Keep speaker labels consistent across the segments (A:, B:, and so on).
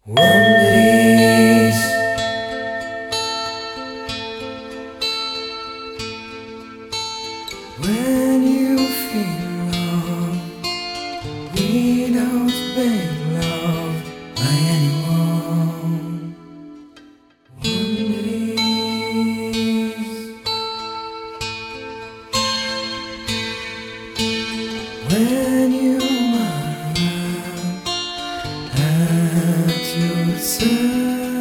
A: Wonders when you feel love without being loved by anyone. Wonders when you marvel at yourself.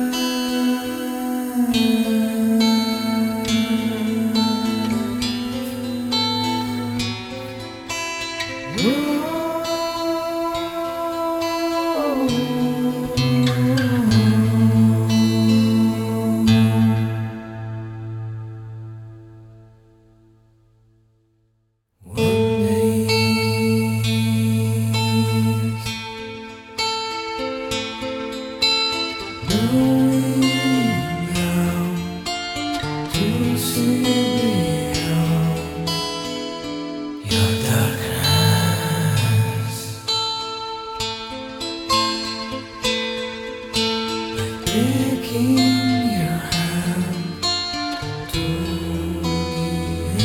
A: Knowing how to see beyond your darkness, by taking your hand to the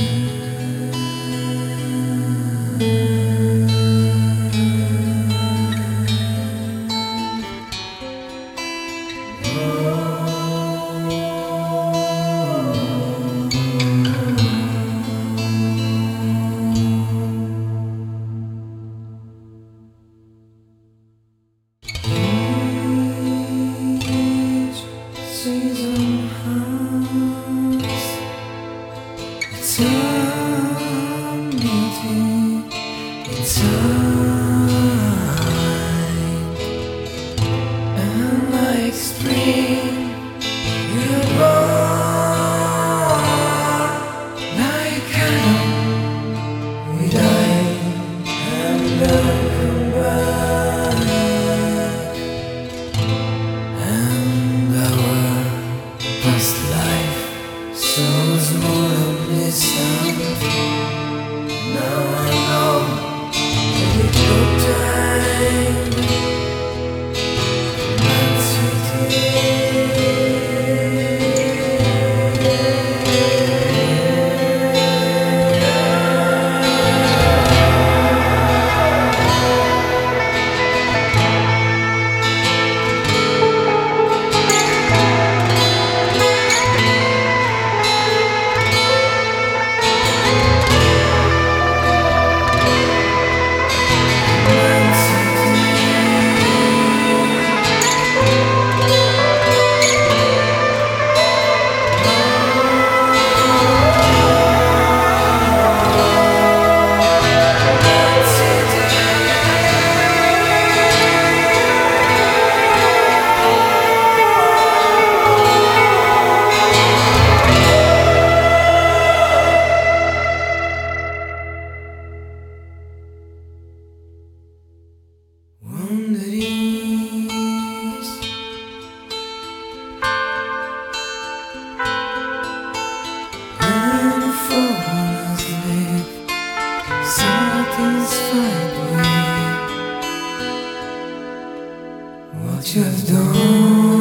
A: season has its own beauty inside, and like spring you're born, like Adam we die and then come back, and our past life so small and distant. Now I know that it took time and city. Satisfied with what you've done.